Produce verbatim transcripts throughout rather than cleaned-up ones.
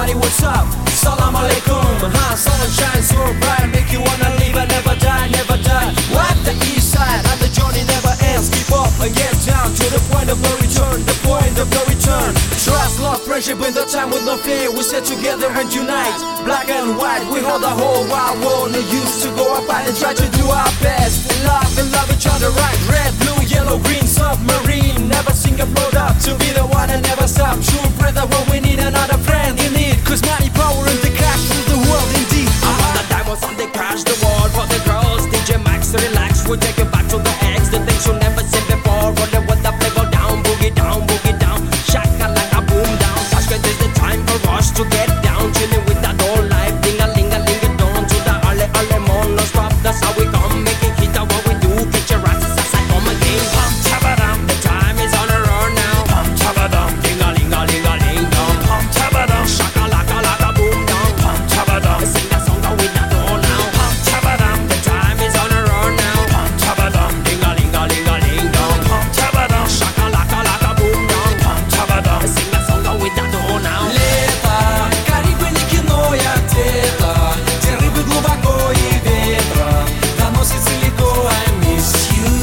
everybody, what's up? Salam alaikum. Huh? Sunshine so bright, make you wanna live and never die, never die. What? The east side, and the journey never ends. Keep up and get down to the point of no return, the point of no return. Trust, love, friendship in the time with no fear. We stay together and unite. Black and white, we hold the whole wide world. No use to go up and try to do our best. Love and love each other right. Red, blue, yellow, green, submarine. Never sink and float up to be the one and never stop. True brother, when we need another friend in need. Cause money, power and the cash rule the world indeed. I want the diamonds on the crash, the world for the girls. D J Max, relax, we'll take you back to the eggs. The things you never seen before. Rolling with the flavor down, boogie down, boogie down. Shaka like a boom down. Tashkent is the time for us to get down. Chilling with that whole life, ding-a-ling-a-ling-a down. To the early, early morning, no stop, that's how we come. Make it hit, what we do, get your asses as I come again. Pum tabadam, the time is on a run now. Pum tabadam, ding-a-ling-a-ling-a-ling down. Pum tabadam, shaka laka laka boom down. Pum tabadam, sing that song that we not know now. Pum tabadam, the time is on a run now. Pum tabadam, ding-a-ling-a-ling-a-ling down. Pum tabadam, shaka laka laka boom down. Pum tabadam, sing that song that we not know now. Лето, Карибы, не кино, я где-то, где рыбы глубоко и ветра доносится легко, I miss you.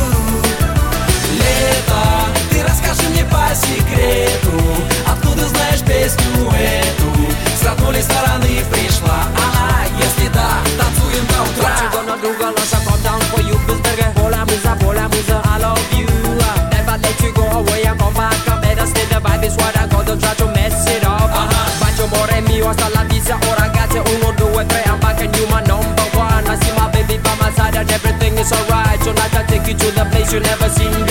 Лето, ты расскажи мне по секрету, откуда знаешь песню эту? С одной стороны пришла она, если да, танцуем до утра. What you gonna do, girl, once I come down for you, Bisberger? Bola musa, bola musa, I love you. Never let you go away and come back. I better stay the vibe is what I got, don't try to mess it up. Bacio more mio, hasta la visa, oh ragazzi, uno, due, tre, I'm back and you my number one. I see my baby by my side and everything is alright. Tonight I take you to the place you never seen